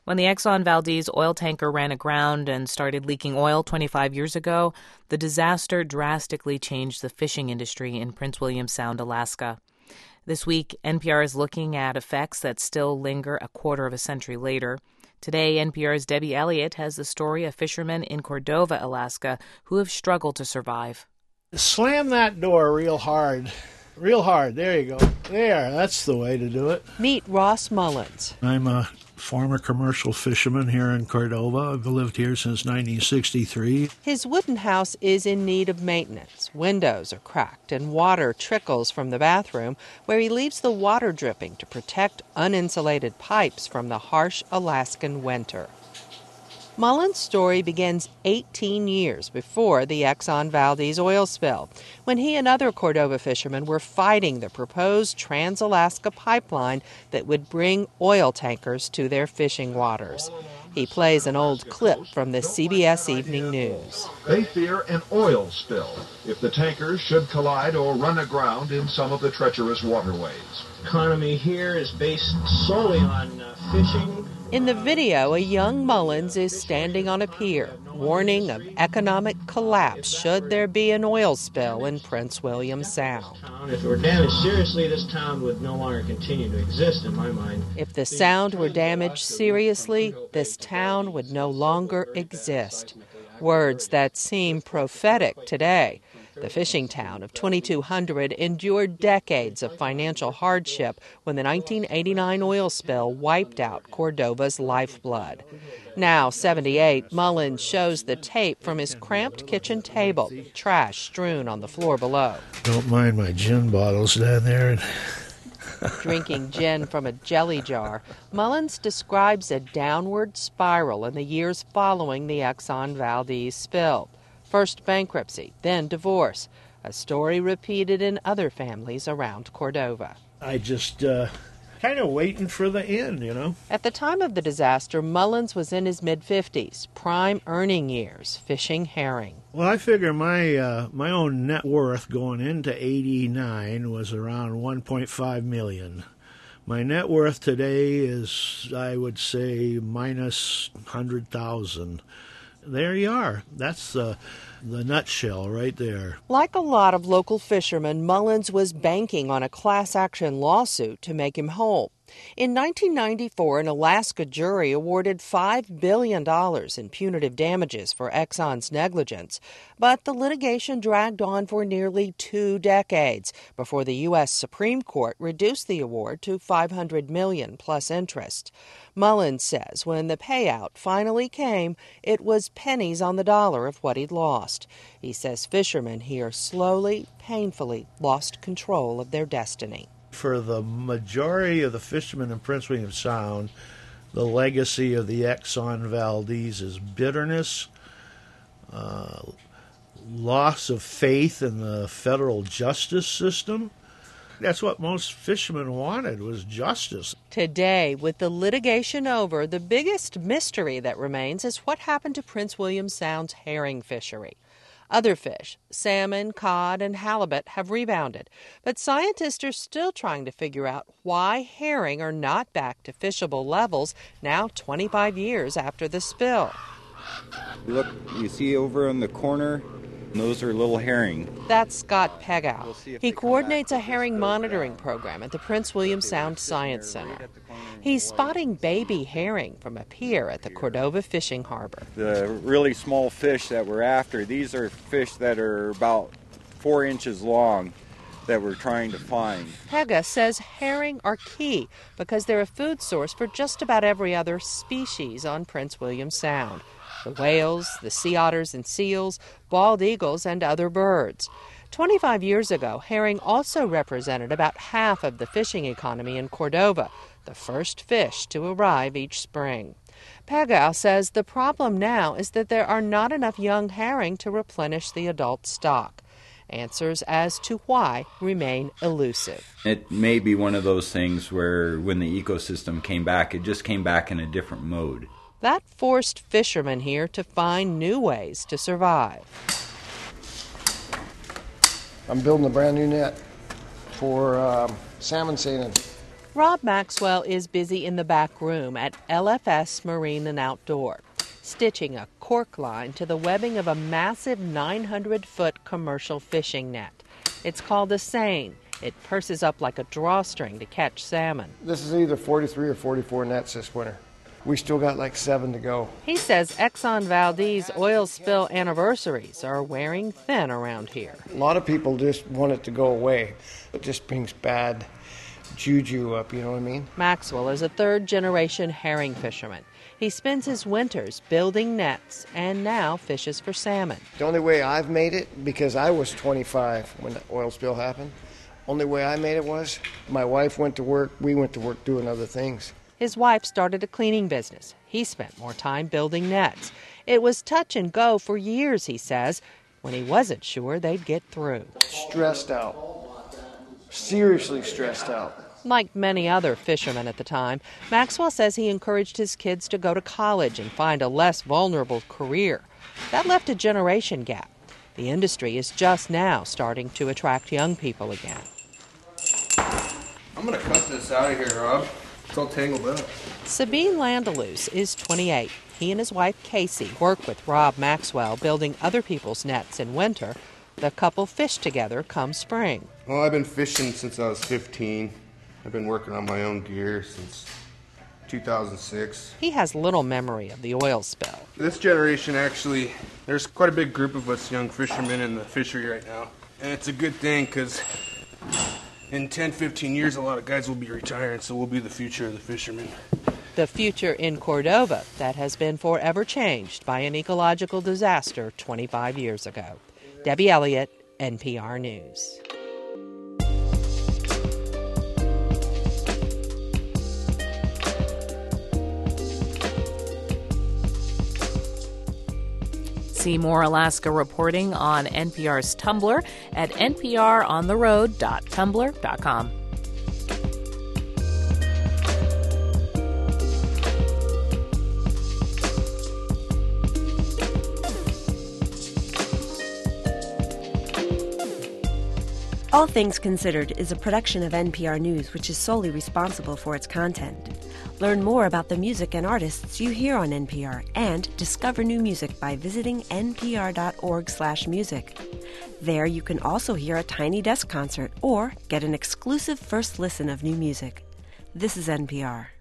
When the Exxon Valdez oil tanker ran aground and started leaking oil 25 years ago, the disaster drastically changed the fishing industry in Prince William Sound, Alaska. This week, NPR is looking at effects that still linger a quarter of a century later. Today, NPR's Debbie Elliott has the story of fishermen in Cordova, Alaska, who have struggled to survive. Slam that door real hard. Real hard. There you go. There. That's the way to do it. Meet Ross Mullins. I'm a former commercial fisherman here in Cordova. I've lived here since 1963. His wooden house is in need of maintenance. Windows are cracked and water trickles from the bathroom, where he leaves the water dripping to protect uninsulated pipes from the harsh Alaskan winter. Mullins' story begins 18 years before the Exxon Valdez oil spill, when he and other Cordova fishermen were fighting the proposed Trans-Alaska pipeline that would bring oil tankers to their fishing waters. He plays an old clip from the CBS Evening News. They fear an oil spill if the tankers should collide or run aground in some of the treacherous waterways. The economy here is based solely on fishing. In the video, a young Mullins is standing on a pier, warning of economic collapse should there be an oil spill in Prince William Sound. If it were damaged seriously, this town would no longer continue to exist, in my mind. If the Sound were damaged seriously, this town would no longer exist. Words that seem prophetic today. The fishing town of 2,200 endured decades of financial hardship when the 1989 oil spill wiped out Cordova's lifeblood. Now, 78, Mullins shows the tape from his cramped kitchen table, trash strewn on the floor below. Don't mind my gin bottles down there. Drinking gin from a jelly jar, Mullins describes a downward spiral in the years following the Exxon Valdez spill. First bankruptcy, then divorce, a story repeated in other families around Cordova. I just kind of waiting for the end, you know. At the time of the disaster, Mullins was in his mid-50s, prime earning years, fishing herring. Well, I figure my own net worth going into 89 was around $1.5 million. My net worth today is, I would say, minus $100,000. There you are. That's the nutshell right there. Like a lot of local fishermen, Mullins was banking on a class action lawsuit to make him whole. In 1994, an Alaska jury awarded $5 billion in punitive damages for Exxon's negligence, but the litigation dragged on for nearly 2 decades before the U.S. Supreme Court reduced the award to $500 million plus interest. Mullins says when the payout finally came, it was pennies on the dollar of what he'd lost. He says fishermen here slowly, painfully lost control of their destiny. For the majority of the fishermen in Prince William Sound, the legacy of the Exxon Valdez is bitterness, loss of faith in the federal justice system. That's what most fishermen wanted, was justice. Today, with the litigation over, the biggest mystery that remains is what happened to Prince William Sound's herring fishery. Other fish, salmon, cod, and halibut, have rebounded, but scientists are still trying to figure out why herring are not back to fishable levels now 25 years after the spill. Look, you see over in the corner, those are little herring. That's Scott Pegow. He coordinates a herring monitoring program at the Prince William Sound Science Center. He's spotting baby herring from a pier at the Cordova Fishing Harbor. The really small fish that we're after, these are fish that are about 4 inches long that we're trying to find. Pegow says herring are key because they're a food source for just about every other species on Prince William Sound. The whales, the sea otters and seals, bald eagles, and other birds. 25 years ago, herring also represented about half of the fishing economy in Cordova, the first fish to arrive each spring. Pegow says the problem now is that there are not enough young herring to replenish the adult stock. Answers as to why remain elusive. It may be one of those things where when the ecosystem came back, it just came back in a different mode. That forced fishermen here to find new ways to survive. I'm building a brand new net for salmon seining. Rob Maxwell is busy in the back room at LFS Marine and Outdoor, stitching a cork line to the webbing of a massive 900-foot commercial fishing net. It's called a seine. It purses up like a drawstring to catch salmon. This is either 43 or 44 nets this winter. We still got like 7 to go. He says Exxon Valdez oil spill anniversaries are wearing thin around here. A lot of people just want it to go away. It just brings bad juju up, you know what I mean? Maxwell is a third-generation herring fisherman. He spends his winters building nets and now fishes for salmon. The only way I've made it, because I was 25 when the oil spill happened, only way I made it was my wife went to work, we went to work doing other things. His wife started a cleaning business. He spent more time building nets. It was touch and go for years, he says, when he wasn't sure they'd get through. Stressed out. Seriously stressed out. Like many other fishermen at the time, Maxwell says he encouraged his kids to go to college and find a less vulnerable career. That left a generation gap. The industry is just now starting to attract young people again. I'm going to cut this out of here, Rob. It's all tangled up. Sabine Landelus is 28. He and his wife, Casey, work with Rob Maxwell building other people's nets in winter. The couple fish together come spring. Well, I've been fishing since I was 15. I've been working on my own gear since 2006. He has little memory of the oil spill. This generation, actually, there's quite a big group of us young fishermen in the fishery right now. And it's a good thing because in 10, 15 years, a lot of guys will be retiring, so we'll be the future of the fishermen. The future in Cordova that has been forever changed by an ecological disaster 25 years ago. Debbie Elliott, NPR News. See more Alaska reporting on NPR's Tumblr at nprontheroad.tumblr.com. All Things Considered is a production of NPR News, which is solely responsible for its content. Learn more about the music and artists you hear on NPR and discover new music by visiting npr.org/music. There you can also hear a Tiny Desk concert or get an exclusive first listen of new music. This is NPR.